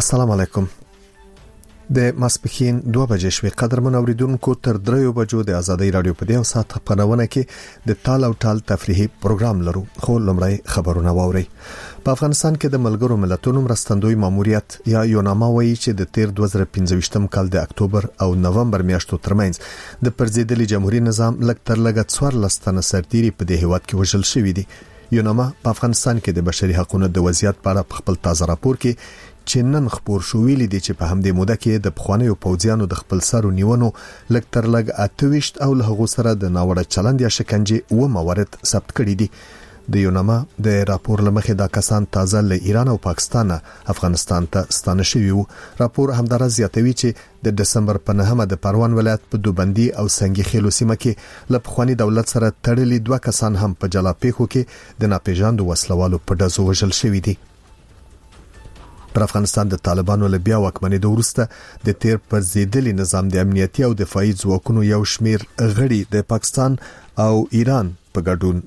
السلام علیکم. د ماسپخین 2 بجې شوې قدرمن اوریدونکو تر 3 بجو د ازادي رادیو په دیو سات خبرونه کې د ټال او ټال تفریحي پروګرام لرو. خو لمړی خبرونه واوري. په افغانستان کې د ملګرو ملتونو مرستندوی ماموریت یا یوناما وایي چې د 2015 کال د اکتوبر او نومبر میاشتو ترمنځ د پرزیدلي جمهوریت نظام لکتر لګت 14 تنه سرتيري په دې هیواد کې وژل شوی دي. یوناما په افغانستان کې د بشري حقوقو د وضعیت په اړه خپل تازه راپور کې چې نن خبر شو ویلي دي چې په همدې موده کې د پخوانیو پوځیانو د خپل سرو نیونو لکتر لګ 28 او له هغو سره د ناوړه چلند یا شکنجه و موارد ثبت کړي دي. د یوناما د راپور لمخې دا کسان تازه له ایران او پاکستان افغانستان ته ستانه شوي وو. راپور همدارس زیاتوي چې د دسمبر په 9 د پروان ولایت په دوبندي او سنگي خیلو سیمه کې له پخوانی دولت سره تړلي 2 کسان هم په جلاپیخو کې د ناپېژاندو وسلوالو په ډزو وژل شوي دي. پر افغانستان د طالبانو له بیا واکمنۍ د وروسته د تیر پر زیدلي نظام د امنیتي او دفاعي ځواکونو یو شمیر غړي د پاکستان او ایران په ګډون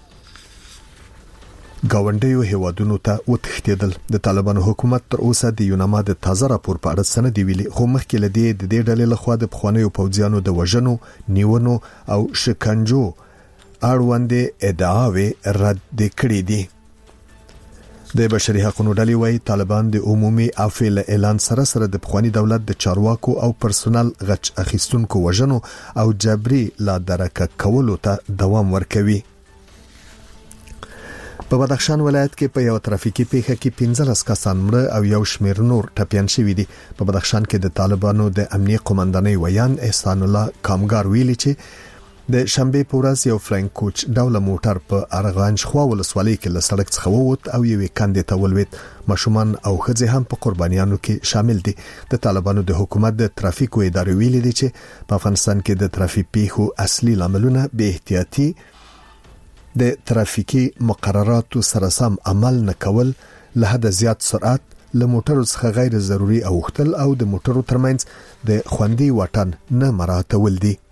گاونډیو هیوادونو ته وتښتیدل. د طالبانو حکومت تر اوسه د یوناما د تازه راپور په اړه سند دی ویلي، خو مخکې لدی د دې ډلې لخوا د پخوانیو پوځیانو د وژنو، نیونو او شکنجو اړوند ادعاوې رد کړې دي. د بشري حقوقو ډلې وايي طالبان د عمومي عفو اعلان سره د پخوانی دولت د چارواکو او پرسونل غچ اخیستونکو وژنو او جبري لا درکه کولو ته دوام ورکوي. په بدخشان ولایت کې په یو ترافیکي پیښه کې 15 کسان مړه او یو شمیر نور ټپيان شوي دي. په بدخشان کې د طالبانو د امنیت قومندانۍ ویان احسان الله کامګار ویلي چې د شنبه په ورځ یو فلاینګ کوچ ډول موټر په ارغانج خوا ولسوالۍ کې له سړک څخه ووت او یوې کندې ته ولوېد. ماشومان او ښځې هم په قربانیانو کې شامل دي. د طالبانو د حکومت د ترافیکو ادارې ویلي دي چې په افغانستان کې د ترافیک پیښو اصلي لاملونه به احتیاطي د ترافیکي مقرراتو سره سم عمل نه کول، له حد زیات سرعت، له موټرو څخه غیر ضروري اوختل او د موټرو ترمنځ د خوندي واټن نه مراعاتول دي.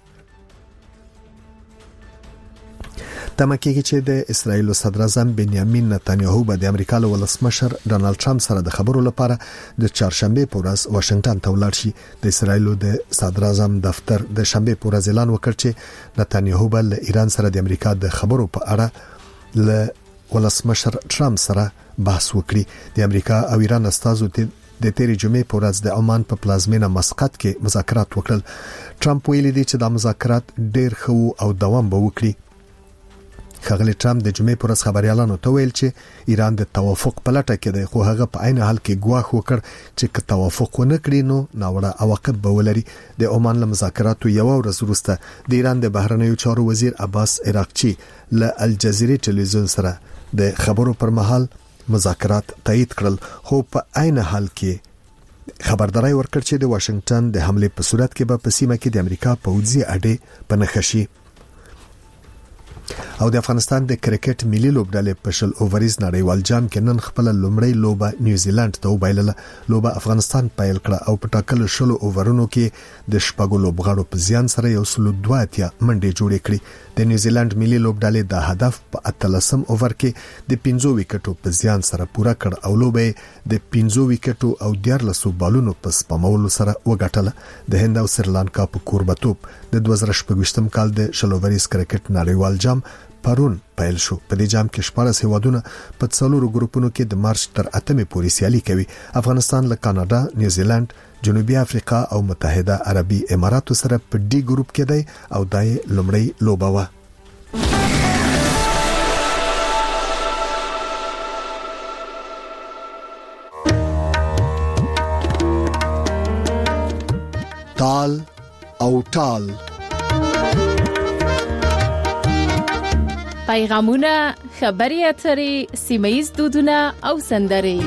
تمکیږي چې د اسرایل صدر اعظم بنیامین نتانیاهو به د امریکا له ولسمشر ډانلډ ټرمپ سره د خبرو لپاره د چهارشنبه په ورځ واشنگټن ته ولاړ شي. د اسرایل د صدر اعظم دفتر د شنبه په ورځ اعلان وکړ چې نتانیاهو به له ایران سره د امریکا د خبرو په اړه له ولسمشر ټرمپ سره بحث وکړي. د امریکا او ایران استازو د تیرې جمعې په ورځ د عمان په پلازمینه مسقط کې مذاکرات وکړل. ټرمپ ویلي دی چې دا مذاکرات ډېر ښه او دوام به وکړي. ښاغلی ټرمپ د جمعې پر ورځ خبريالانو ته ویل چې ایران د توافق په لټه کې دی، خو هغه په عین حال کې ګواښ وکړ چې که توافق ونه کړي نو ناوړه عواقب به ولري. د عمان له مذاکراتو یو ورځ وروسته د ایران د بهرنیو چارو وزیر عباس عراقچی له الجزیره ټلویزیون سره د خبرو پر مهال مذاکرات تایید کړل، خو په عین حال کې خبرداري ورکړ چې د واشنگټن د حمله په صورت کې به په سیمه کې د امریکا پوځي اډې په نښه شي. او د افغانستان د کرکټ ملي لوبډلې په شل اووريز نړیوال جام کې نن خپل لومړی لوبه نیوزیلند ته وبایلله. لوبه افغانستان پیل کړه او په ټاکلو شل اوورونو کې د شپږو لوبغاړو په زیان سره یو سلو 2 منډې جوړې کړې. د نیوزیلند ملي لوبډلې د هدف په 13 اوور کې د 15 وکټو په زیان سره پوره کړ او لوبه د 15 وکټو او 14 بالونو په سپمولو سره وګټله. د هند او سریلانکا په کوربتوب د 2014 کال د شل اووريز کرکټ نړیوال جام پرون پیل شو. په دې جام کې 14 هیوادونه په 4 ګروپونو کې د مارچ تر 8 پورې سیالي کوي. افغانستان له کاناډا، نیوزیلند، جنوبي افریقا او متحده عربي اماراتو سره په ډي ګروپ کې دی او دای لومړی لوبه و. تال او ټال پیغامونه، خبري اترې، سیمایي دودونه او سندرې.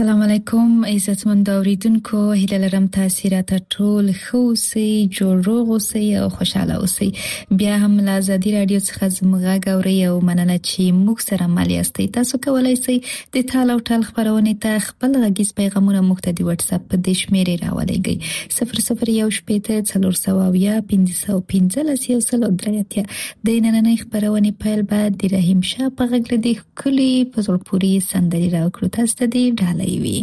السلام علیکم عزتمن اوریدونکو، هیله لرم تاثیرات ټول خوسي جوړ روغوسي او خوشاله اوسئ. بیا هم له ازادي رادیو څخه زموږ غوړی او مننه چې موږ سره مالي استئ. تاسو کولای شئ د ټال او ټال خبرونه ته خپل غږیز پیغامونه موږ ته د واتس اپ په د شمیرې راولېږئ 0018401515 د نننۍ خبرونه پیل بعد د رحیم شاه په غږ لدی کلی په زړپوري سندري راوکړو. تاسو ته دی ډالۍ وي.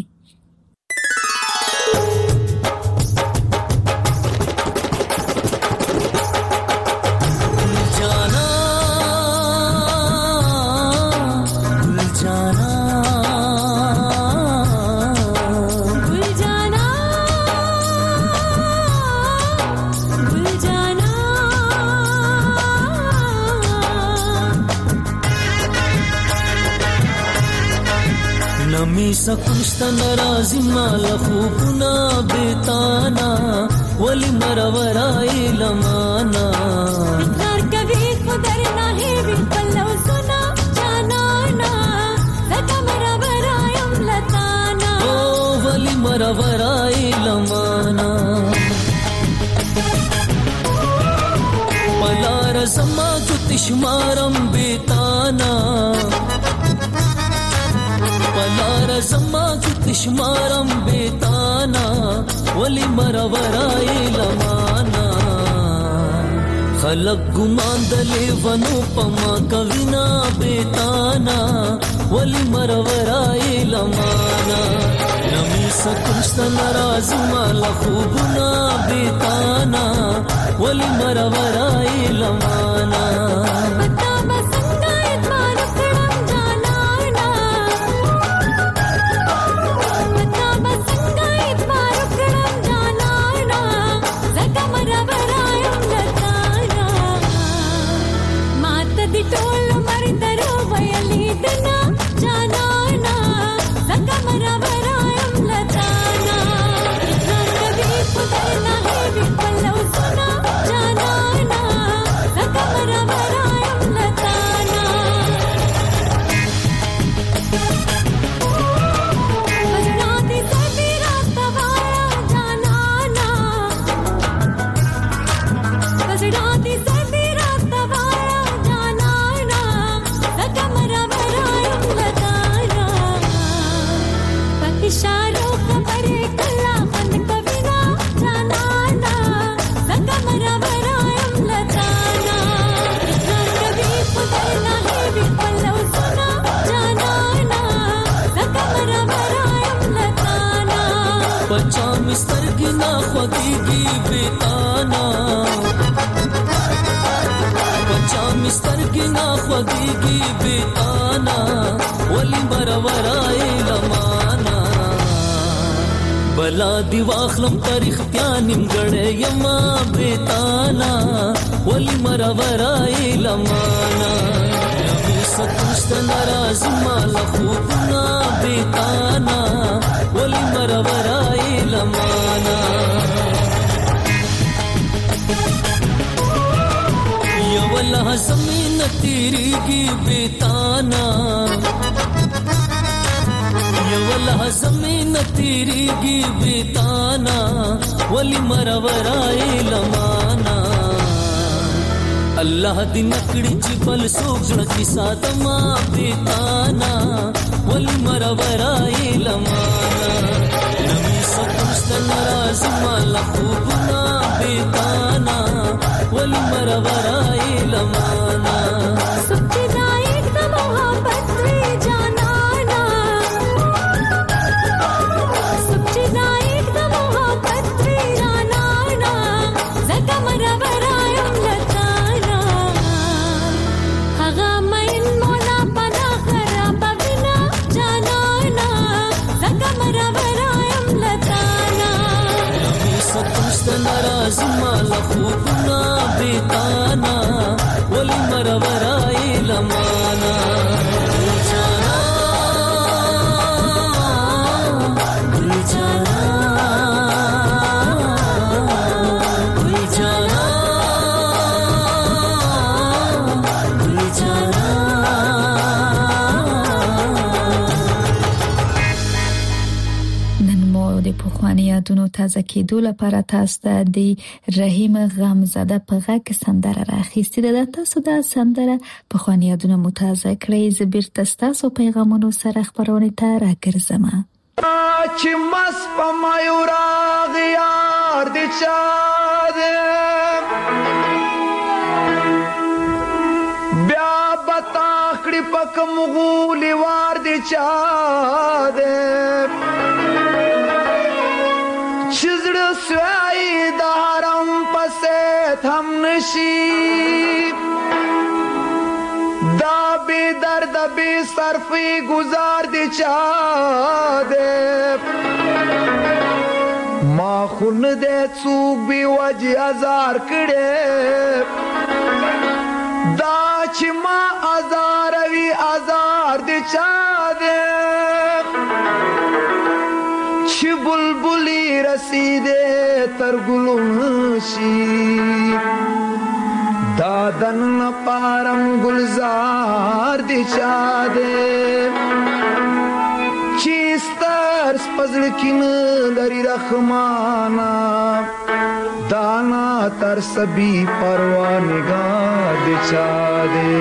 سکوشت نرازی مال خوبنا بیتانا ولی مرورای لمانا اقرار کبھی خودر ناہی بھی پلو سنا جانانا زکا مرورائیم لتانا ولی مرورای لمانا پلا رزما کتشمارم بیتانا پلار زما کتشمارم بیتانا ولی مرورای لمانا خلق گمان دلی ونو پما کوینا بیتانا ولی مرورای لمانا نمی سکشت نراز مال خوبنا بیتانا ولی مرورای لمانا خوږیږي بیتانا ولی مرورای لمانا بلا دی واخلم پرختیا نیمګړې یما بیتانا ولی مرورای لمانا نبی سکشت ناراض مال خوبنا بیتانا ولی مرورای لمانا یا والله زمین تیریږي بیتانا یا والله زمین تیریږي بیتانا ولی مرورای لمانا الله دې نکړي چې بل څوک زړه کې ساتما بیتانا ولی مرورای لمانا نمی سکشت ناراض مال خوبنا بیتانا ولی مرورای لمانا سچی دائق دا محبت وی جانانا سچی دائق دا محبت وی جانانا زکا مرورائیم لتانا حغا مین مولا پنا خراب بنا جانانا زکا مرورائیم لتانا نمی سکشت ناراض مال خوبنا بیتانا ولی مرورای لمانا پخوانی یادونو تازه کېدو لپاره تاسو ته د رحیم غمزاده په غږ سندره راخیستې ده. تاسو دا سندره پخوانی یادونو متازه کړئ. زه بیرته ستاسو پیغامونو سره خپرونې ته راګرځم. چې مس په مایوراغ یار د چا ده بیا بتا کړي پک مغولي وار د چا ده چزړه سوای د حرم پسې هم نشي دا بی درد بی صرفی گزار دی چا دے ما خون دے چوک بی وجی ازار کڑے دا چی ما ازار وی ازار دی چا دے چی بلبلی رسیدے ترگلون شی دادن پارم گلزار دی چا دے چیستر سپزل کین لری رحمانا دانا تر سبی پروانگاہ دی چا دے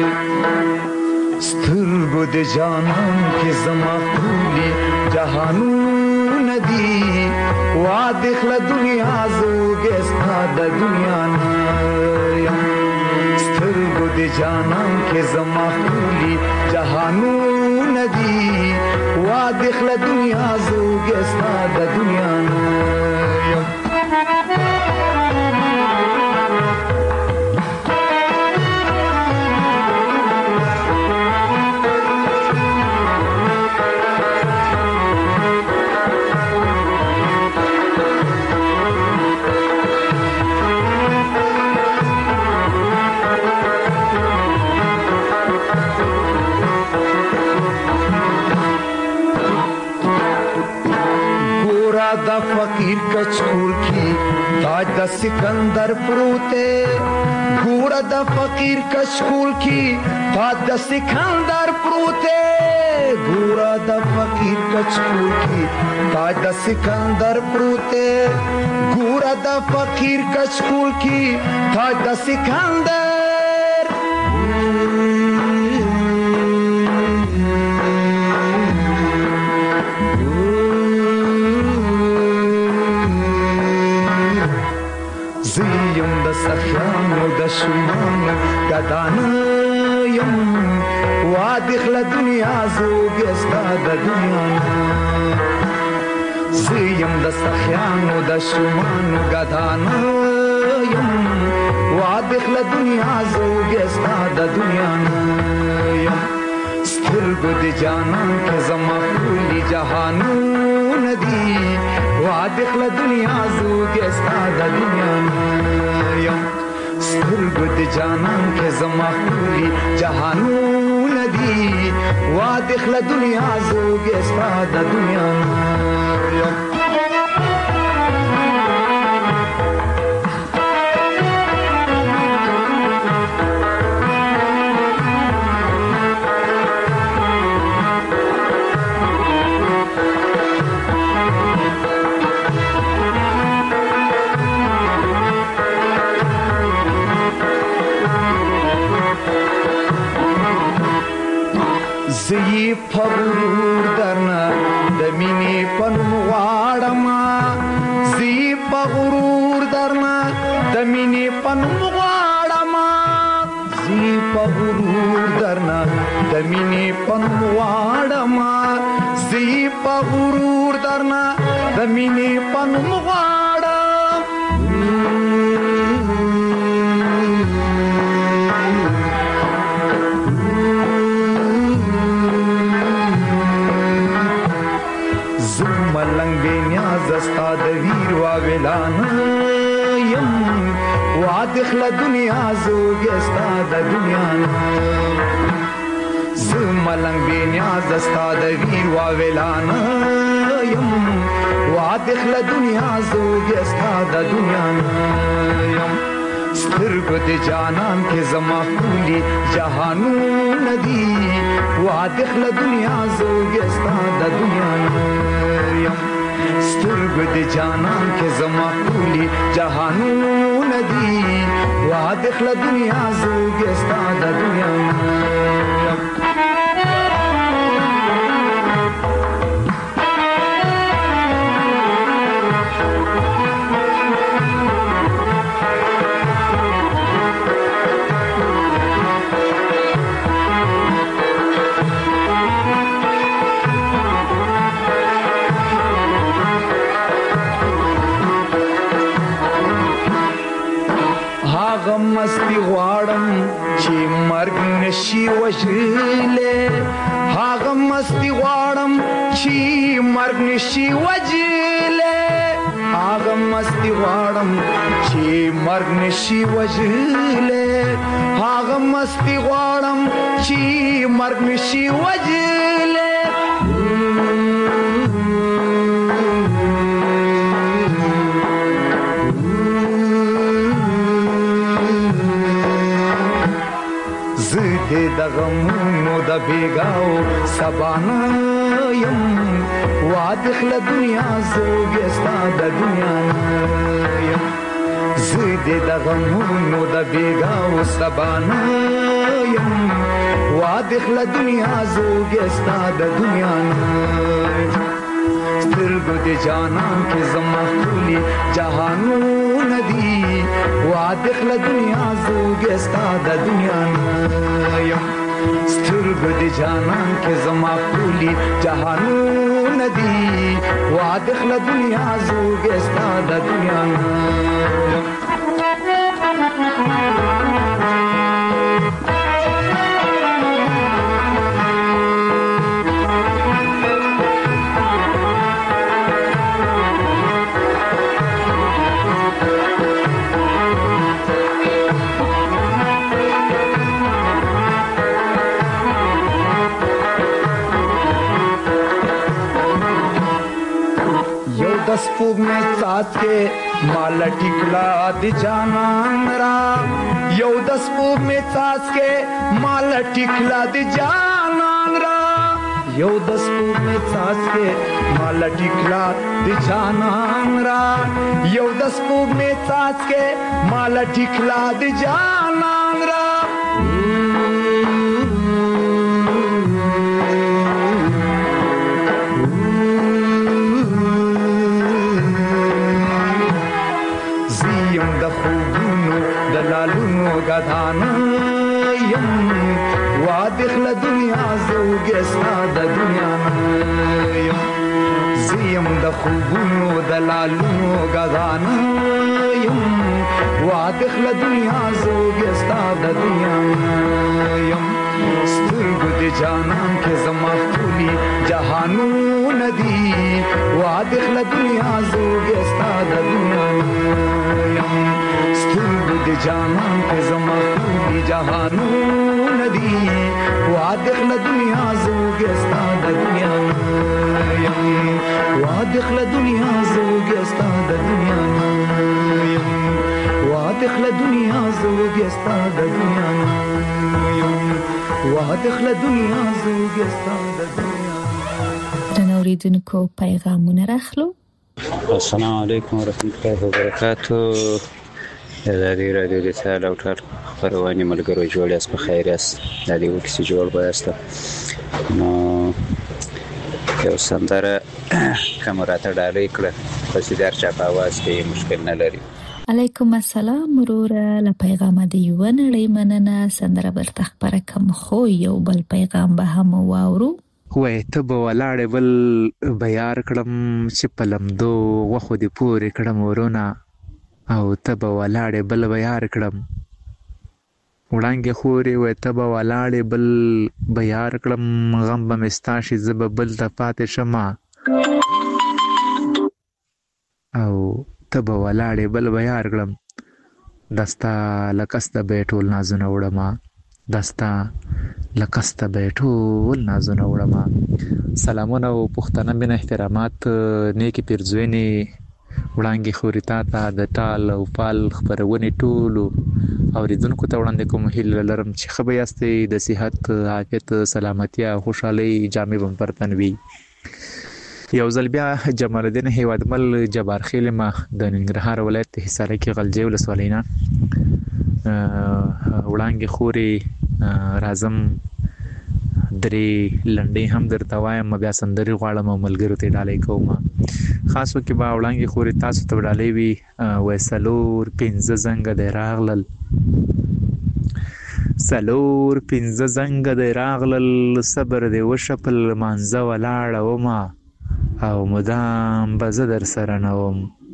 سترگو دی جانم کی زما خولی جہانو ندی وادخل دنیا زوگستا دا دنیا نایا سترگو دی جانم کے زما خولی جہانو ندی وادخل دنیا زوگستا دا دنیا نایا دا فقیر کچکول کی تاج دا سکندر پروتے گورا دا فقیر کچکول کی تاج دا سکندر پروتے گورا دا فقیر کچکول کی تاج دا سکندر پروتے گورا دا فقیر کچکول کی تاج دا سکندر زیم د سخیانو د شمانو گدانیم وادخل دنیا زوگستا د دنیا زیم د سخیانو د شمانو گدانیم وادخل دنیا زوگستا د دنیا سترگو دی جانان که زما خولی جهانو ندی وادخل دنیا زوگستا دا دنیا نایم سترگو دی جانان که زما خولی جهانو ندی وادخل دنیا زوگستا دا دنیا نایم زی پغرور درنا دمینی پنم غاڑما زی پغرور درنا دمینی پنم غاڑما زی پغرور درنا دمینی پنم غاڑما زی پغرور درنا دمینی پنم غاڑما ملنگ بے نیاز استا د ویر واویلان یم وادخل دنیا زوگستا د دنیا ز ملنگ بے نیاز استا د ویر واویلان یم وادخل دنیا زوگستا د دنیا یم سترگو دی جانان کے زما خولی جہانو ندی وادخل دنیا زوگستا د دنیا یم سترګو د جانان کې زما ټولي جهانونه دي واده خله دنیا زوګي ستا د دنیا مستی غواړم چې مرګ نشي وژلې هاغه مستی غواړم چې مرګ نشي وژلې هاغه مستی غواړم چې مرګ نشي وژلې هاغه مستی غواړم چې مرګ نشي وژلې د غمونو د بیګاو سبانا یم واده خله دنیا زوګي ستا د دنیا یم زه د غمونو د بیګاو سبانا یم واده خله دنیا زوګي ستا د دنیا سترګو د جانان کې زما ټولي جهانونه دي واده خله دنیا زوګي ستا د دنیا یم سترګو د جانان کې زما ټولي جهانونه دي واده خله دنیا زوګي ستا د دنیا दस फूक में साथ के माला टिकला दी जानन रा यो 10 फूक में साथ के माला टिकला दी जानन रा यो 10 फूक में साथ के माला टिकला दी जानन रा यो 10 फूक में साथ के माला टिकला दी जानन रा لالونو غدانا یم واده خله دنیا زوګي ستا د دنیا یم زیم د خوبونو د لالونو غدانا یم واده خله دنیا زوګي ستا د دنیا یم سترګو د جانان کې زما ټولي جهانونه دي واده خله دنیا زوګي ستا د دنیا یم سترګو د جانان کې زما ټولي جهانونه دي واده خله دنیا زوګي ستا د دنیا یم واده خله دنیا زوګي ستا د دنیا یم واده خله دنیا زوګي ستا د دنیا یم واده خله دنیا زوګي ستا د دنیا. اوریدونکو پیغامونه راخلو. السلام علیکم ورحمت الله وبرکاتہ. د رادیو د سال او ټال خبرونه ملګرو جوړ یاست په خیر یاست. د دې وکړي جوړ بایاست. نو یو سندره کمراته ډالې کړه په سیدار چا په आवाज کې مشکل نه لري. علیکم السلام وروره. له پیغام دی یو نړۍ مننه. سندره برته خبره کوم خو یو بل پیغام به هم واورو. وای ته به ولاړې بل بیار کړم چې پلمدو وخو دی پورې کړم ورونه او ته به ولاړې بل بیار کړم وړانګې خورې وای ته به ولاړې بل بیار کړم غم به مستاشي زب بل ته پاتې شمه او ته به ولاړې بل بیار کړم دستا لکسته به ټول نازونه وړم دستا لکسته به ټول نازونه وړم. سلامونه او پښتنه بن احترامات نیکی پیرزوینی وړانګې خوري تا ته د ټال او پال خبرونه ټول اوریدونکو ته وړاندې کوم هیله لرم چې خبر یاستئ د صحت عافیت سلامتی او خوشحالي جامع بم پرتن وي. یو ځل بیا جمال الدین هیوادمل جبار خیل ما د ننګرهار ولایت حصار کې غلجی ولسوالۍ نه وړاندې خوري راځم درې لنډې هم درته وایم بیا سندري غواړم او ملګرو ته ډالۍ کوم خاصو کې با وړاندې خوري تاسو ته ډالۍ وي وسلور 15 زنګ د راغلل سلور 15 زنګ د راغلل صبر دی وشپل مانزه ولاړه وما او مدام بزه در سره نوم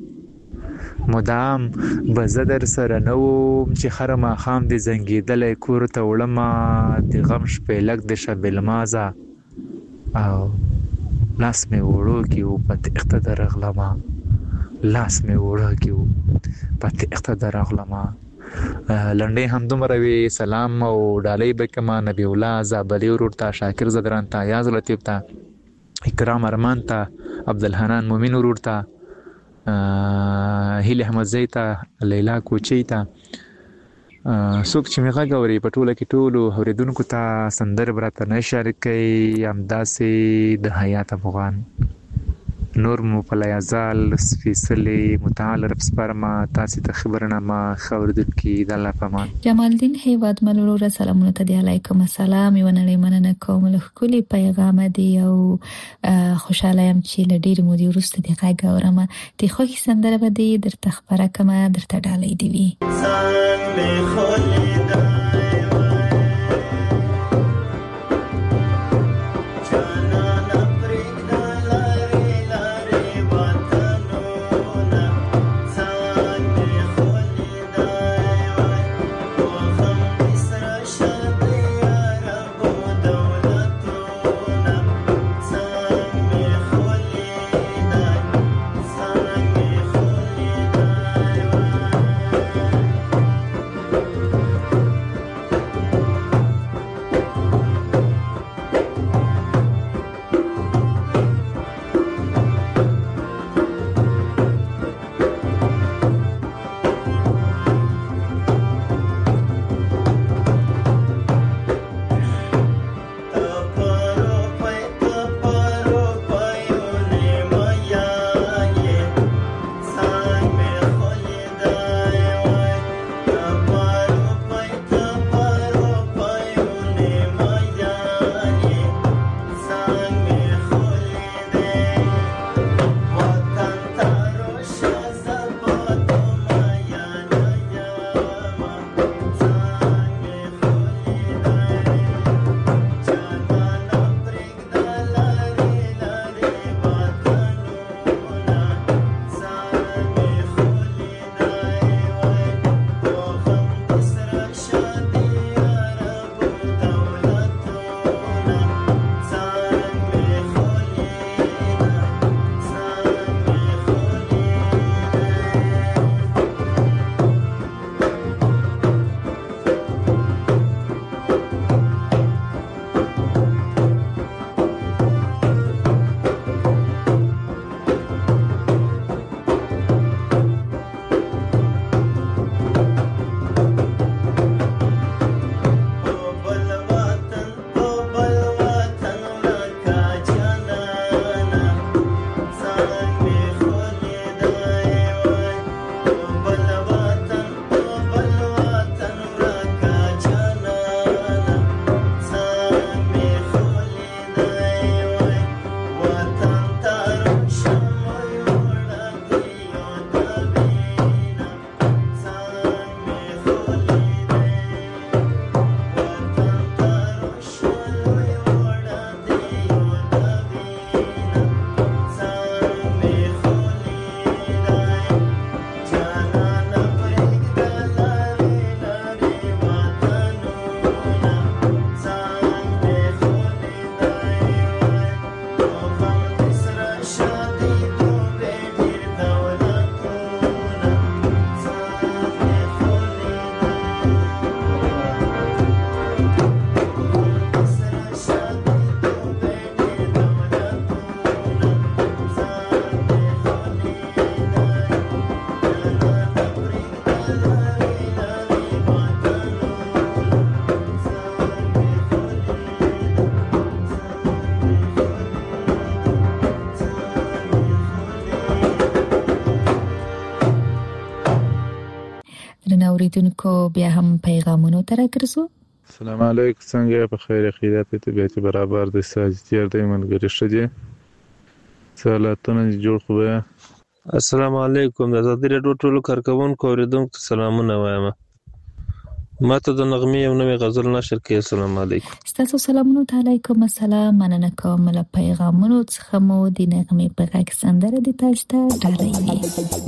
چې خرما خام دي زنګیدلې کور ته وړما د غم شپې لګ د شبل مازه او لاس مې وړو کیو پته اقتدار غلما لنډې هم دومره وی سلام او ډالۍ بکما نبی الله زابلی ورته شاکر زدران ته یاز لطیف ته اکرام ارمان ته عبدالحنان مومن ورته هیله احمد زیتا لیلا کوچی ته څوک چې میغه غوري په ټوله کې ټولو اوریدونکو ته سندر براته نه شریکي امداسي د حیات افغان نور مو په لیازال سپیڅلي متعال رب سپارما تاسو ته خبرنامه خوردونکو د الله پامان جمال الدین هیوادمل ورو سلامونه ته دی علیکم السلام یو نړۍ مننه کوم له خولي پیغام دی او خوشاله يم چې لډیر مو دی ورسته دی غاګ اورمه دی خو هیڅ سندره به دی درته خبره کما درته ډالۍ دی وی اوریدونکو بیا هم پیغامونو تر ګرځو. السلام علیکم، څنګه په خیر خیرات ته طبيعت برابر د ساجتیر د منګری شدي سلامتونه جوړ خو. السلام علیکم، د آزادۍ راډیو ټولو کارکونکو اوریدونکو سلامونه وایم. ماته د نغمې یو نوې غزل نشر کړي. السلام علیکم. ستاسو سلامونه علیکم السلام. مننه کوم له پیغامونو څخه مو د نغمې په غږ سندره د تاسو ته ډالۍ.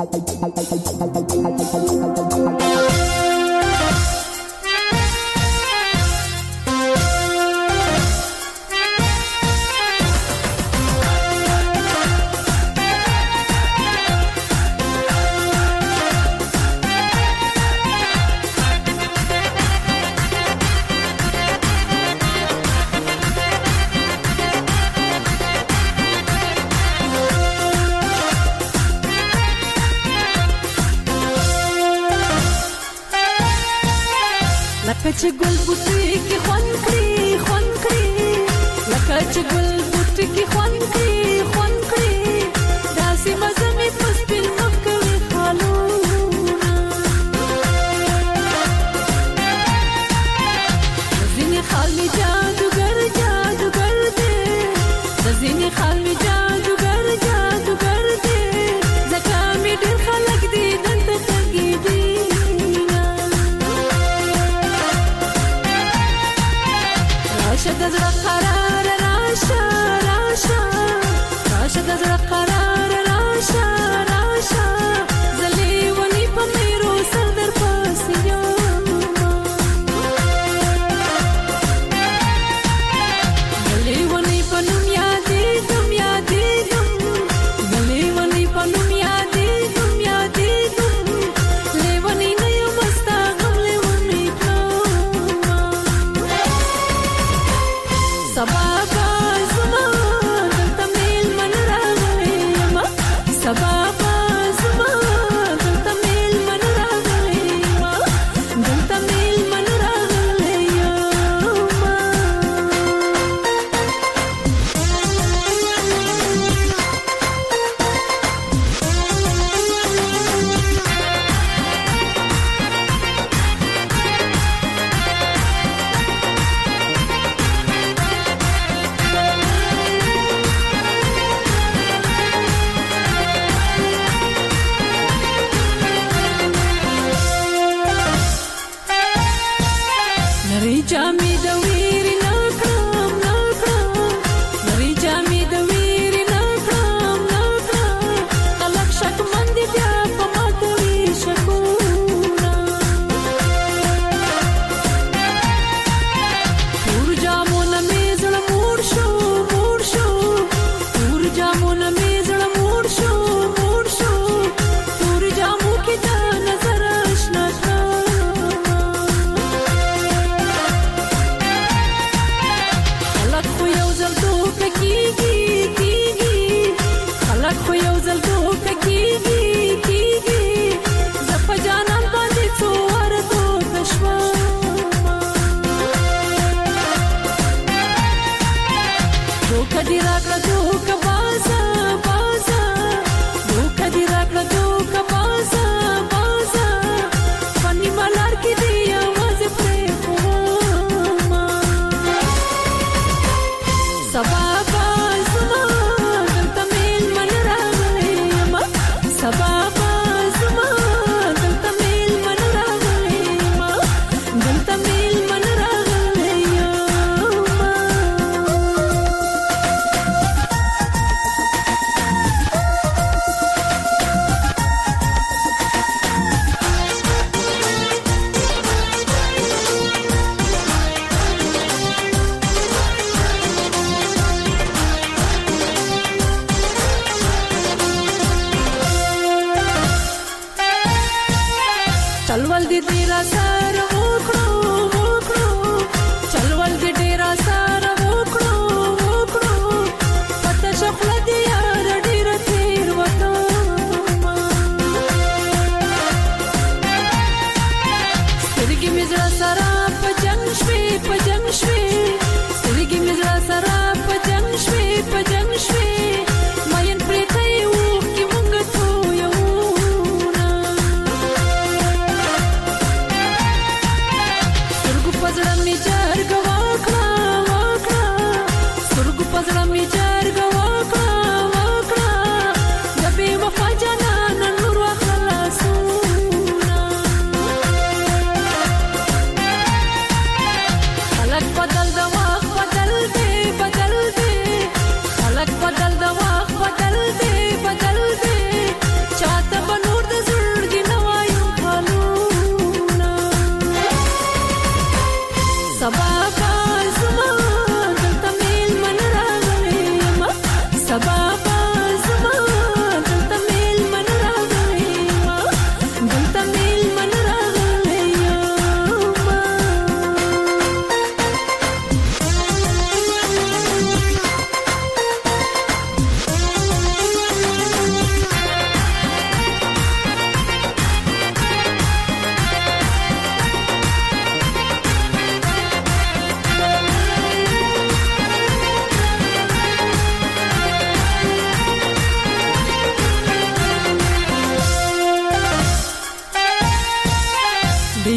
چې ګل بوټي کې خوان کړی لکه چې ګل بوټي کې خوان کړی داسې مزه مې پس په مکه خالونه زینې خالي جادوګر دې زینې خالي جادوګر دې زکه مې ډېر خلک دي دلته خلګي دي د زړه قرار راشه د زړه قرار راشه زلي ونی په میرو سر در پاسې زلي ونی په نوم یادېږم زلي ونی په نوم یادېږم لیونی نه یم ستا غم لیونی سبا زما دلته میلمن راغلی یم سبا زما دلته میلمن راغلی یم دلته میلمن راغلی یم جامې د ویرې نه کړم نری جامې د ویرې نه کړم خلک شکمن دي بیا په ما کوي شکونه تور جامونه مې زړه موړ شو تور جامونه مې زړه موړ شو تور جامو کې د نظر آشنا چلول دې ډیرا سره وکړو چلول دې ډیرا سره وکړو پته شخله دې یار ډیر تیر وته سترګې مې زړه سره په جنگ شوي سترګې مې زړه سره په جنگ شوي ماین پرېته یو کې مونږ ته یو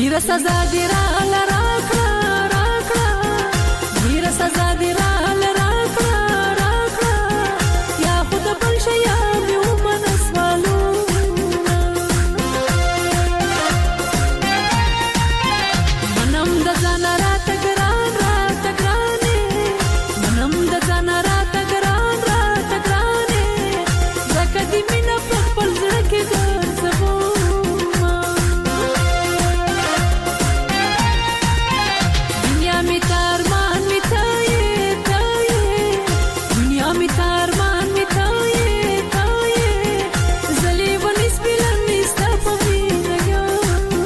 ډیره سزا دی را راکړه راکړه ډیره سزا دی را راکړه راکړه یا خود بل شي یا مې ومنسوالو منم د ځان راته ګران راته ګرانې منم د ځان راته ګران راته ګرانې ځکه دې مینه په خپل زړه کې ګرځوم دنیا مې ته ارمان مې ته یې ته یې دنیا مې ته ارمان مې ته یې ته یې زه لیونی سپیلنې ستا په مینه یم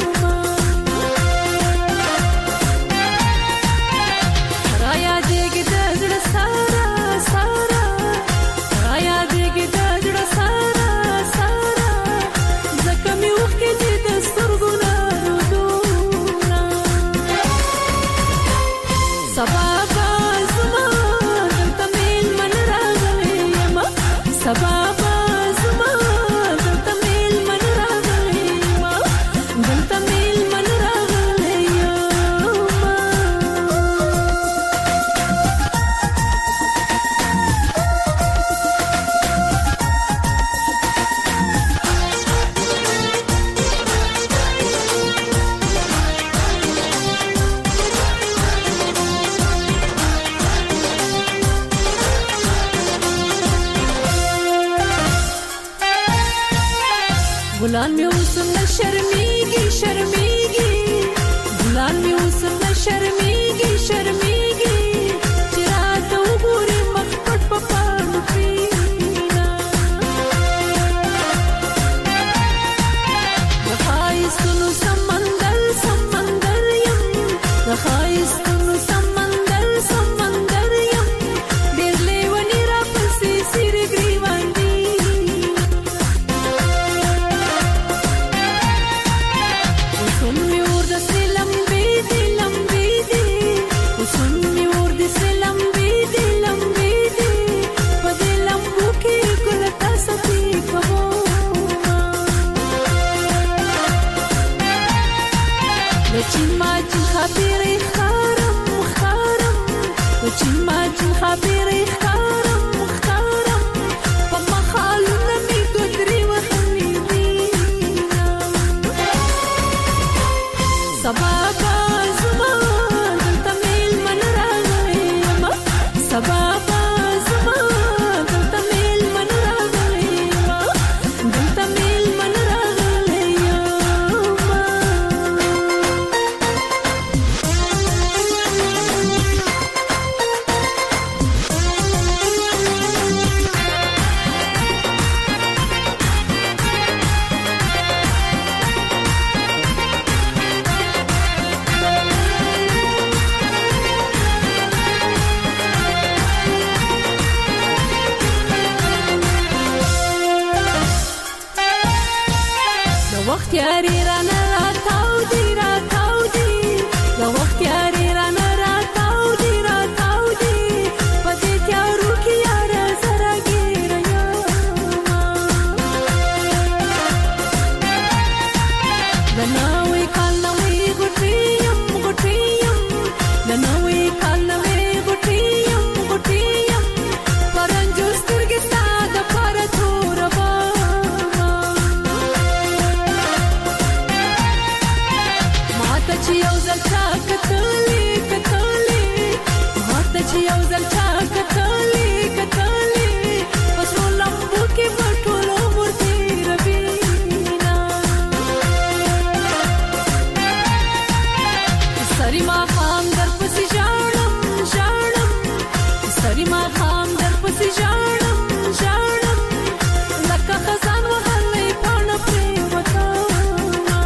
را یادېږي د زړه ساره ساره را یادېږي د زړه ساره ساره ځکه مې اوښکې دي د سترګو نه رودونه سبا به زما دلته میلمن راغلی یمه سبا به زما دلته میلمن راغلی یمه دلته میلمن راغلی یمه ګلان مې اوس نه شرمېږي شرمېږي ګلان مې اوس نه شرمېږي شرمېږي چې راته وګوري مخ پټ په پاڼو کښېنه د ښایستونو سمندر سمندر یم د ښایستونو سمندر سمندر یم ډېر لیوني راپسې څېرې ګریوان دي وسون می اور د سلم بی دی لمبی دی وسون می اور د سلم بی دی لمبی دی په دې لمبو کې ګل تاسو تی کوم لچین ما چې خبرې خارم خارم لچین ما چې خبرې خارم خارم په مخالونه می ګدري وخلې دي سبا به زما دلته میلمن راغلی یمه سبا به زما دلته میلمن راغلی یمه دلته میلمن راغلی یمه د وخت یاري رانه راتاو دي راتاو دي د وخت یاري رانه راتاو دي راتاو دي په دې تیارو کې یاره سره ګیره یمه د نوي کال نوي ګوټې یم ګوټې یم د نوي کال نوي ګوټې یم ګوټې یم پرنجو سترګې ستا دپاره توره ماته چې یو ځل چا کتلې کتلې ماته چې یو ځل چا کتلې کتلې په سرو لمبو کې به ټول عمر تېروينه سري ماښام درپسې ژاړم ژاړم سري ماښام درپسې ژاړم ژاړم لکه خزان وهلی پاڼه پرېوتمه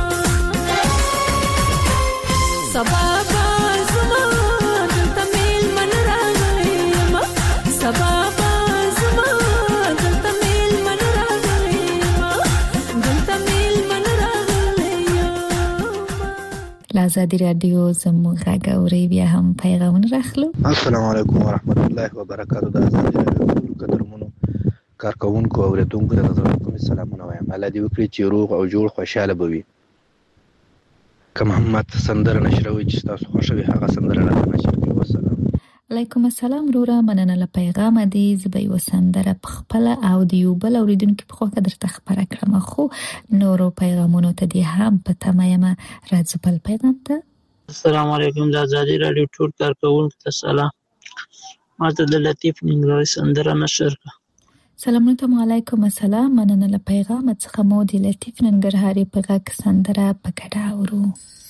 سبا به زما دلته میلمن راغلی یمه سبا به زما دلته میلمن راغلی یمه دلته میلمن راغلی یمه لازادي رادیو زموږ غږ اوري بیا هم پیغامونه راخلو السلام علیکم ورحمت الله وبرکاته د آزادي رادیو قدرمنو کارکونکو او اوریدونکو ته زړه کوم سلامونه وایم الله دې وکړي چې روغ او جوړ خوشاله بوي که محمد سندره نشروي چې تاسو خوښوي هغه سندره راته نشر کړئ. والسلام. علیکم السلام وروره، مننه له پیغام دی. زه یو سندره په خپل او د یو بل اوریدونکو په خوا درته خبره کړم، خو نورو پیغامونو ته دی هم په تمه یم. راځو بل پیغام ته. السلام علیکم، د آزادي رادیو ټول کارکونکو ته سلام. ماته د لطیف ننګرهاري سندره نشر کړه. سلامونه علیکم السلام، مننه له پیغام څخه مو د لطیف ننګرهاري په غږ سندره په ګډه اورو.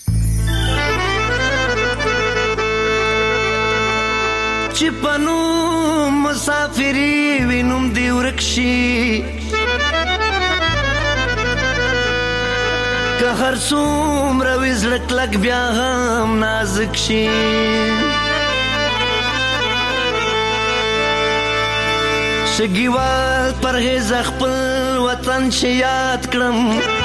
چې پنو مسافری وینم دی ورکشي که هر څومره وي زړه کلک بیا هم نازک شي. شګیوال پرهیز خپل وطن چې یاد کړم،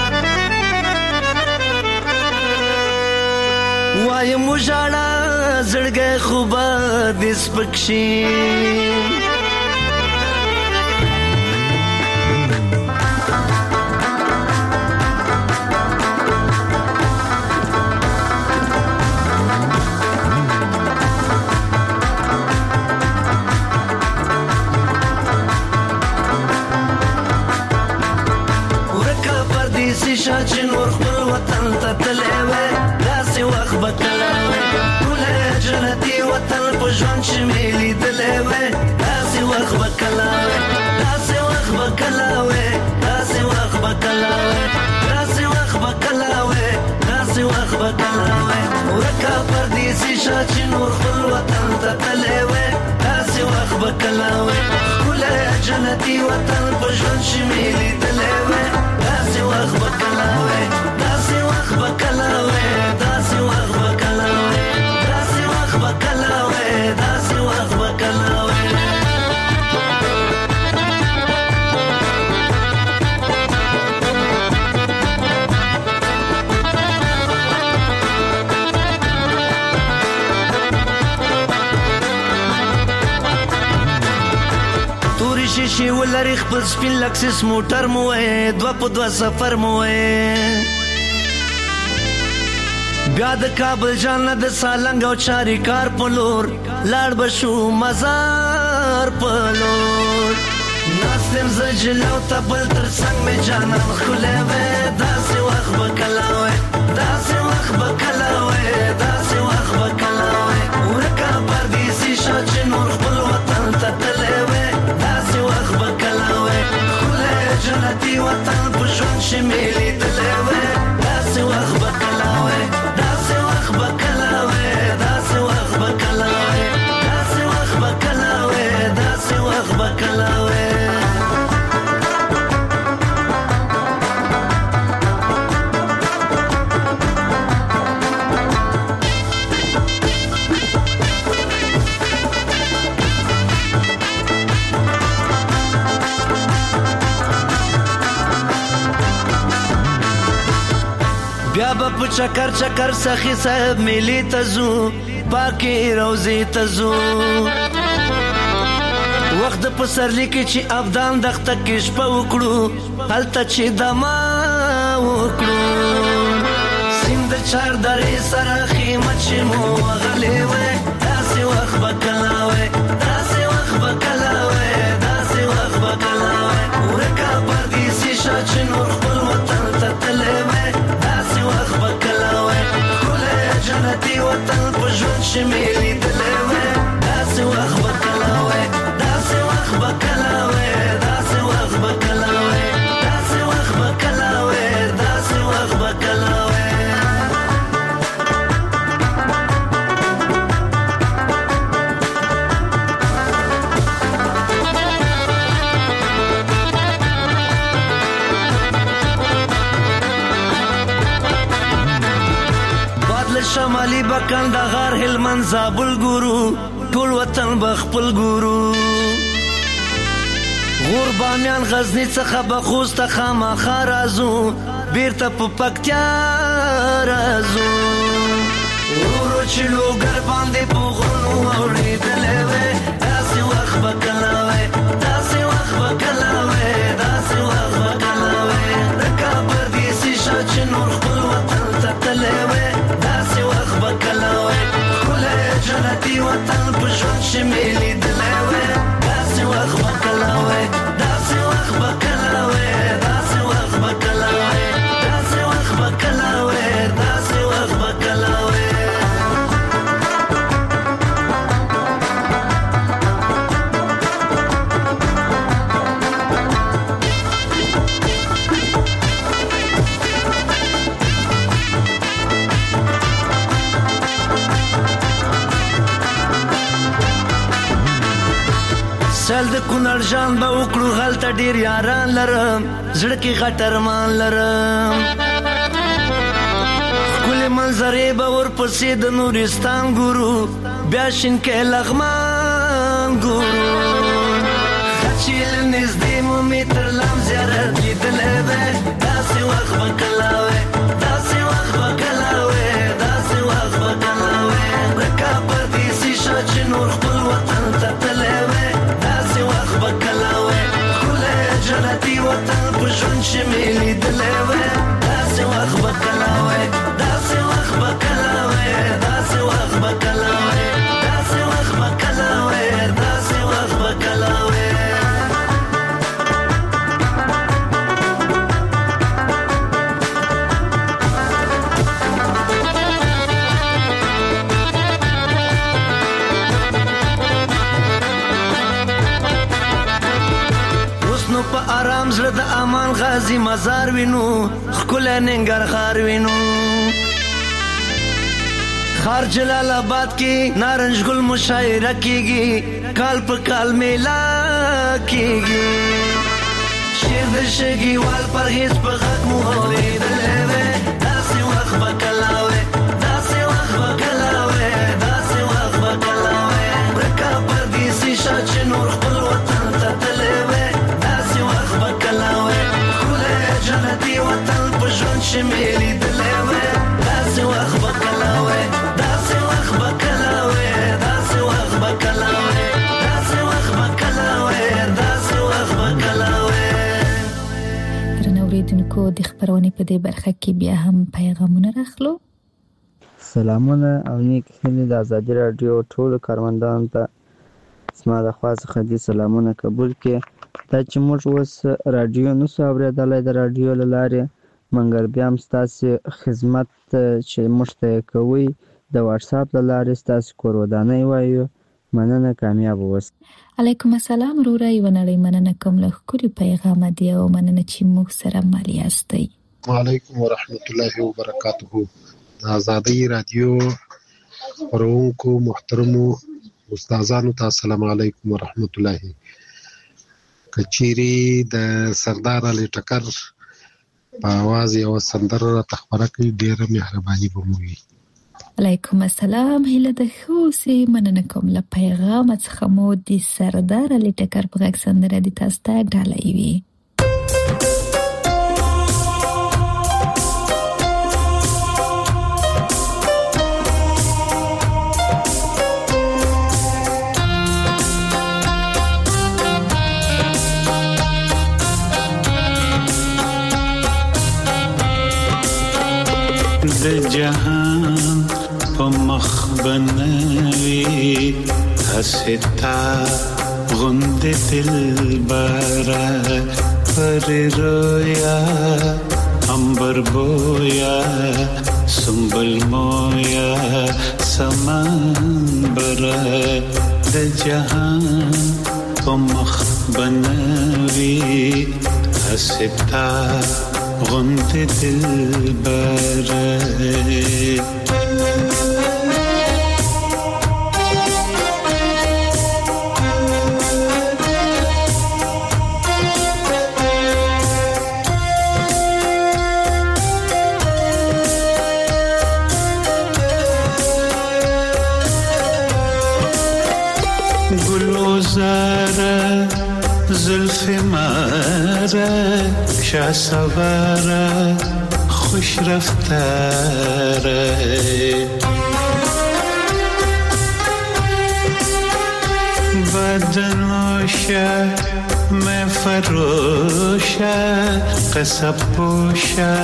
وایم وژاړه زړګی خو به دې سپک شي. ورکه پردیسي شه چې نور خپل وطن ته تللی وی، داسې وخت به کله وی ټوله جنتي وطن په ژوند چې مې لیدلی وی، داسې وخت به کله وی، داسې وخت به کله وی، داسې وخت به کله وی، داسې وخت به کله وی، داسې وخت به کله وی. ورکه پردیسي شه چې نور خپل وطن ته تللی وی، داسې وخت به کله وی ټوله جنتي وطن په ژوند چې مې لیدلی وی، داسې وخت به کله وی، داسې وخت به کله وی، داسې وخت به کله وی، داسې وخت به کله وی، داسې وخت به کله وی. تورې شیشې ولري خپل سپین لکسس موټر مو وی، دوه په دوه سفر مو وی، بیا د کابل جان نه د سالنګ او چاریکار په لور لاړ به شو مزار په لور. ناست یم زه جلو ته بل تر څنګ مې جانان ښکلی وی، داسې وخت به کله وی، داسې وخت به کله وی، داسې وخت به کله وی. ورکه پردیسي شه چې نور خپل وطن ته تللی وی، داسې وخت به کله وی ښکلی جنتي وطن په ژوند چې مې لیدلی وی، داسې وخت به کله وی، داسې وخت به کله وی، داسې وخت به کله وی، داسې وخت به کله وی، داسې وخت به کله وی. بیا به په چکر چکر سخی صاحب میلی ته ځو، پاکې روضې ته ځو. وخت د پسرلي کې چې ابدان دښته کې شپه وکړو، هلته چې دما وکړو. سیند د چار درې سره خیمه چې مو وغلی وی، داسې وخت به کله وی، داسې وخت به کله وی، داسې وخت به کله وی. ورکه پردیسي شه چې نور خپل وطن ته تللی وی، داسې وخت به کله وی ښکلی جنتي وطن په ژوند چې مې لیدلی وی، داسې وخت به کله وی، داسې وخت به کله وی، داسې وخت به کله وی، داسې وخت به کله وی، داسې وخت به کله وی. شمالي به کندهار هلمند زابل ګورو، ټول وطن به خپل ګورو. غور بامیان غزني څخه به خوست ته خامخا راځو، بیرته په پکتیا راځو. ورو چې لوګر باندې په غرونو اورېدلی وی، داسې وخت به کله وی، داسې وخت به کله وی، داسې وخت به کله وی. د کابل دیسي شه چې نور خپل وطن ته تللی وی، ځل د کونړ جان به وکړو هلته ډېر یاران لرم زړه کې غټ ارمان لرم ښکلې منظرې به ورپسې د نورستان ګورو بیا شینکۍ لغمان ګورو چې له نږدې مو مې تر لام زیارت لیدلی دی داسې وخت به کله وی داسې وخت به کله وی داسې وخت به کله وی ورکه پردیسي شه چې نور خپل وطن ته تللی وی داسې وخت به کله وی ښکلی جنتي وطن په ژوند چې مې لیدلی وی داسې وخت به کله وی داسې وخت به کله وی داسې وخت به کله وی داسې وخت به کله وی داسې وخت به کله وی په آرام زړه د امان غازی مزار وینو ښکلی ننګرهار وینو خار جلال آباد کې نارنج ګل مشاعره کیږي کال په کال میله کیږي شعر د شګیوال پرهیز په غږ مو اورېدلی وی داسې وخت به کله وی داسې وخت به کله وی داسې وخت به کله وی ورکه پردیسي شه چې نور خپل وطن ته تللی وی جنتي وطن په ژوند چې مې لیدلی وی داسې وخت به کله وی داسې وخت به کله وی داسې وخت به کله وی داسې وخت به کله وی داسې وخت به کله وی درنو اوریدونکو د خبرونې په دې برخه کې بیا هم پیغامونه راخلو سلامونه او نیک هیلې د ازادي راډیو ټولو کاروندانو ته زما د خوا څخه دې سلامونه قبول کړي دا چې موږ اوس راډیو نشو اورېدلی د راډیو له لارې مګر بیا هم ستاسې خدمت چې موږ ته یې کوئ د واټساپ له لارې ستاسې کور ودانۍ وایو مننه کامیاب اوسئ علیکم السلام وروره یوه نړۍ مننه کوم له ښکلي پیغامه دی او مننه چې موږ سره مل یاستئ وعلیکم ورحمت الله وبرکاته د ازادۍ راډیو خپرونکو محترمو استادانو ته السلام علیکم ورحمت الله کچيري د سردار علي ټکر په आवाज یو سندره تخبره کوي ډیره مهرباني بموي علیکم السلام هله د خوسي مننه کوم له پیغام څخه مو د سردار علي ټکر په غږ سندره د تاسو ته ډالۍ وي د جهان په مخ بنوي حستا غند دلبرا پر رویا امبر بویا سنبل مویا سمنبر د جهان په مخ بنوي حستا غند دلبرا گلوزاره زلف ماره شا سواره خوش رفتاره بدنوشه میں فروشه قصب پوشه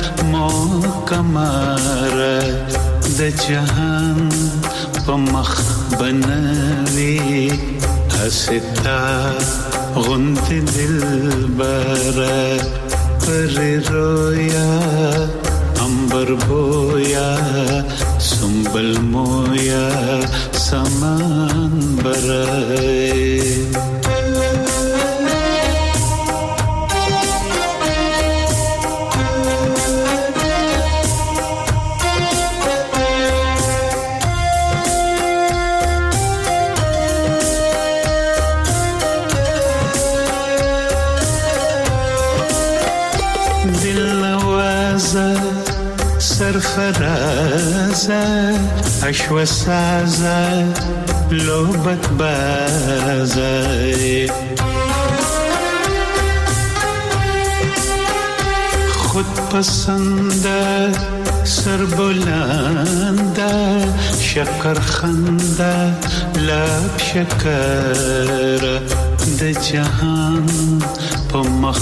موکماره د جهان په مخ بنوي حستا غند دلبرا پر رویا امبر بویا سنبل مویا سمان برای سازه سرفرازه اشو سازه لوبت بازه خود پسنده سربلنده شکر خنده لب شکر د جهان په مخ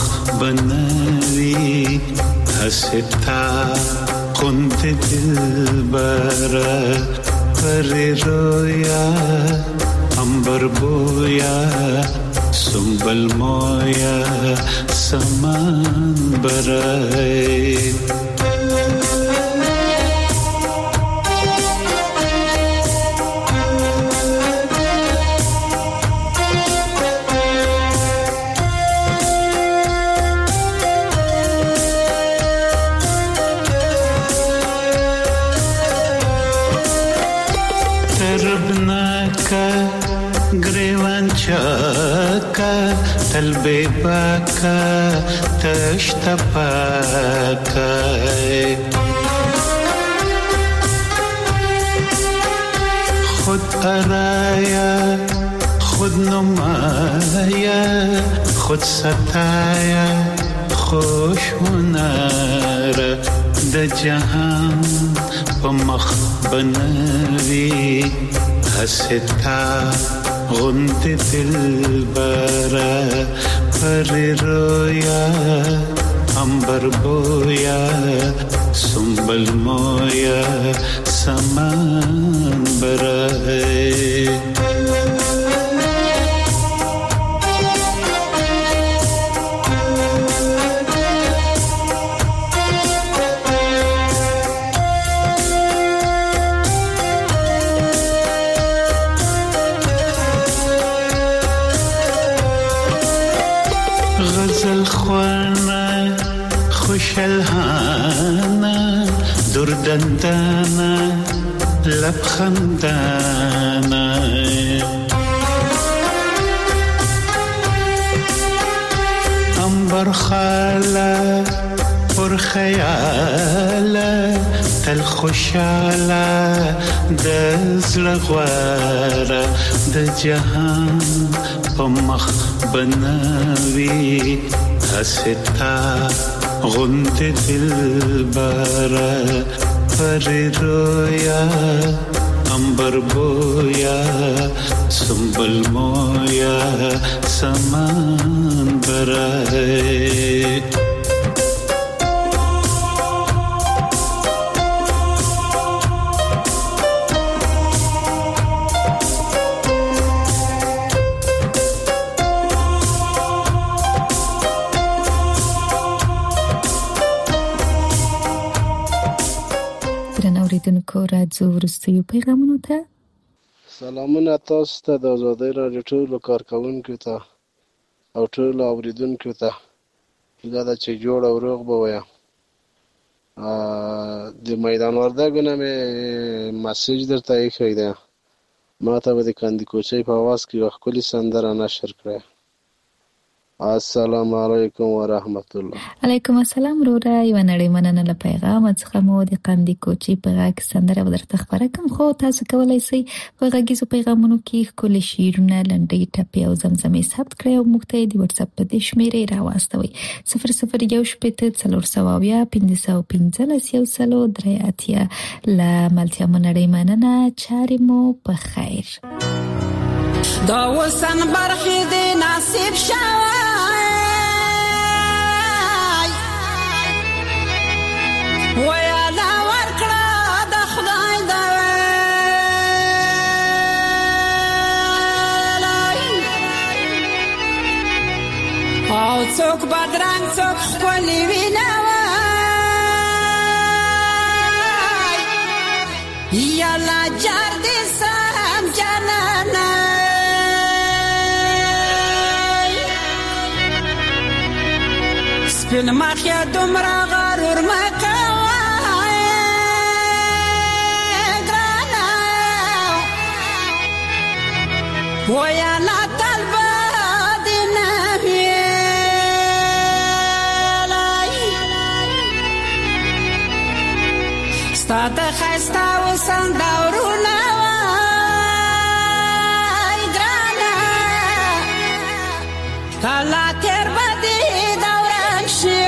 بنوي حستا قند دلبر پر رویا امبر بویا سنبل مویا سمان برای چاکا تلبی باکا تشتا پاکا خود ارایا خود نمایا خود ستایا خوش هنر د جهان په مخ بنوي حستا غند دلبرا پر رویا امبر بویا سنبل مویا سمان برای خوشالهانا دردندانا لبخندانا انبر خالا پر خیالا تل خوشالا دزل غوارا د جهان په مخ بنوي حستا غند دلبرا پر رویا امبر بویا سنبل مویا سمان برای اوریدونکو راځو وروستیو پیغامونو ته. سلامونه تاسو ته د آزادۍ راډیو ټولو کارکوونکو ته او ټولو اوریدونکو ته. هیله ده چې جوړ او روغ به وایه. د میدان وردګو نه مې مسیج درته ایښی دی، ما ته به د کندي کوچۍ په اواز کې یوه ښکلې سندره نشر کړی. السلام علیکم ورحمت الله. علیکم السلام وروره. یوه نړۍ مننه له پیغامه څخه مو د قندي کوچۍ په غږ سندره به درته خپره کړم، خو تاسو کولی شئ په غږیزو پیغامونو کې ښکلي شعرونه، لنډۍ، ټپې او زمزمې ثبت کړئ او موږ ته یې د وټساپ په دې شمېرې راواستوئ 0014155015 له ملتیا مو نړۍ مننه. چارې مو په خیر. دا وسن برخې دې نصیب شوی ویاله ورکړه د خدای د ویلی او څوک بدرنګ څوک ښکلي وینوی یاله جار دې سم جانانه سپین مخیا دومره غرور مکوی ګرانه ویاله تل به دې نه ویلی ستا د ښایسته وصل دورونه وای ګرانه کله تېر به دې دوران شي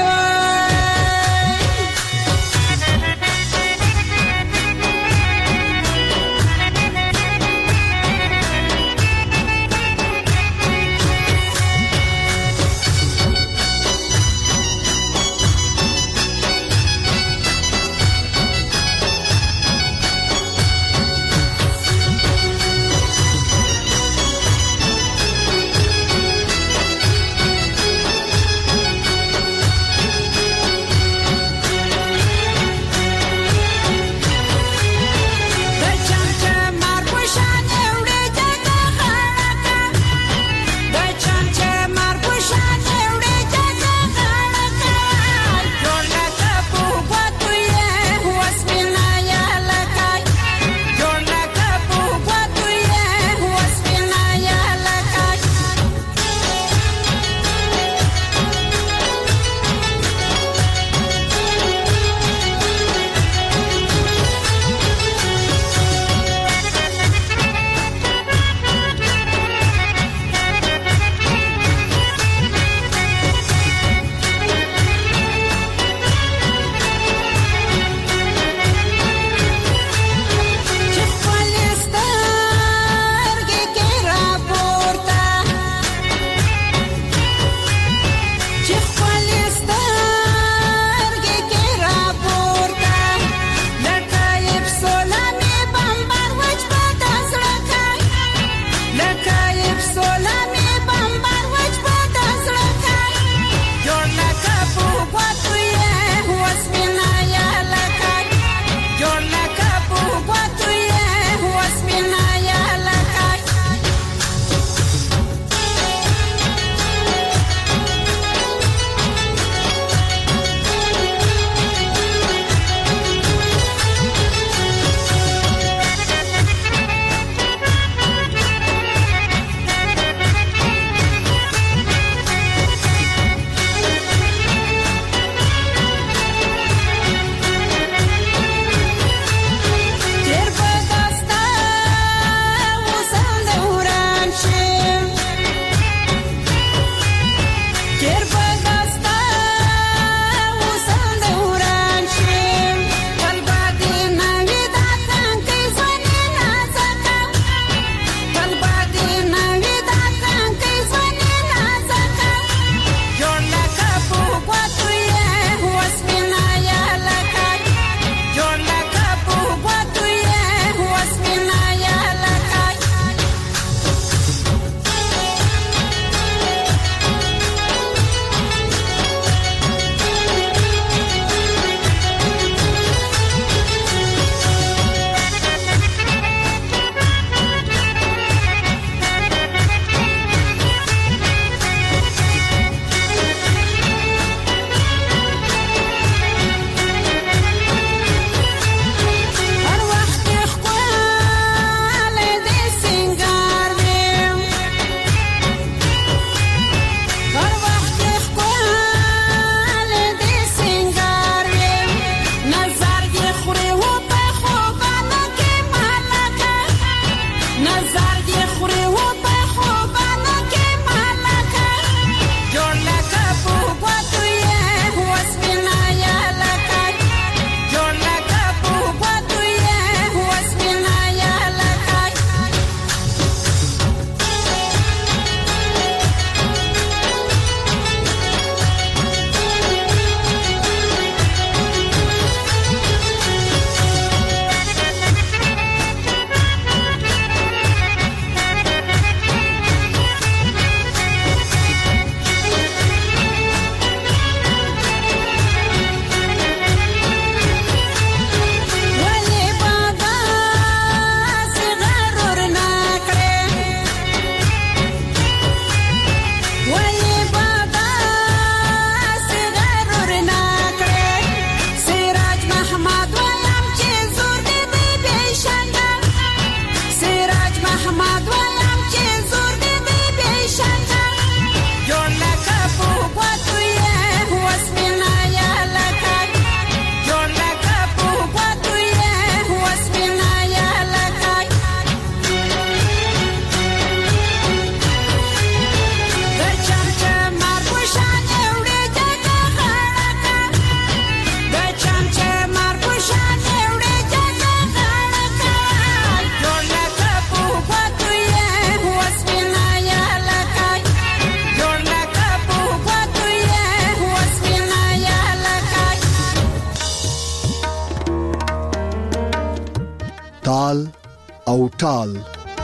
تال او ټال.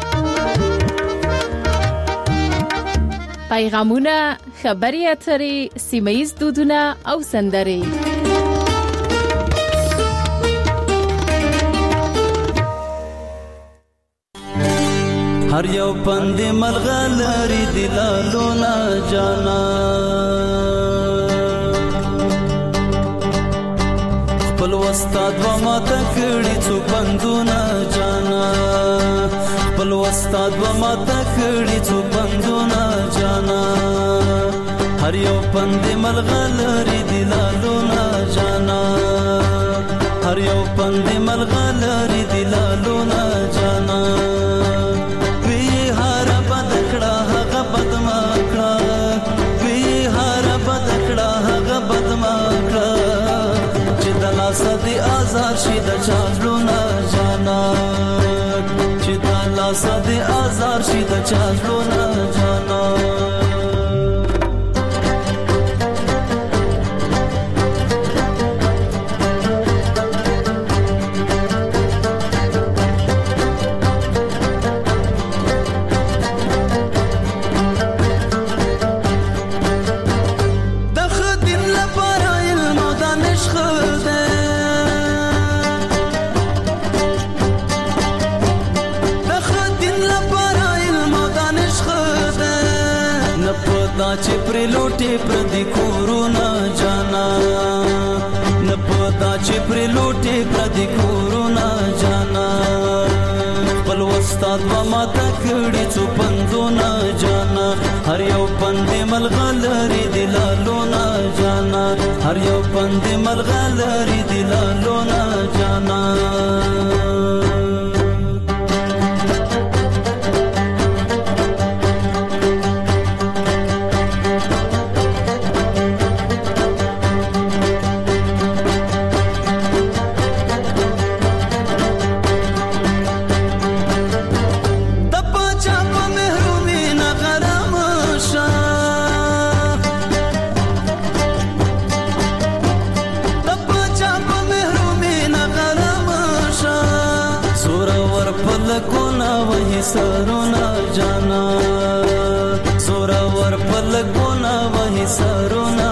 پیغامونه، خبري اترې، سیمه‌ییز دودونه او سندرې. هر یو پند ملغلری دلالونا جانا خپل وستاد و ما تکړی څو پندونه جانا خپل وستاد و ما تکړی څو پندونه جانا هر یو پند ملغلری دلالونا جانا هر یو پند ملغلری دلالونا جانا صدی آزار شي د چازلونا جانا چې د صدی آزار شي د چازلونا جانا چې پر لوټي پر دي کورونا جانا نه پتا چې پر لوټي پر دي کورونا جانا خپل وستاد و ما تکړی څو پندونه جانا هر یو پند ملغلری دلالونا جانا هر یو پند ملغلری دلالونا جانا سرونا جانا سورا ور پل گونا وہی سرونا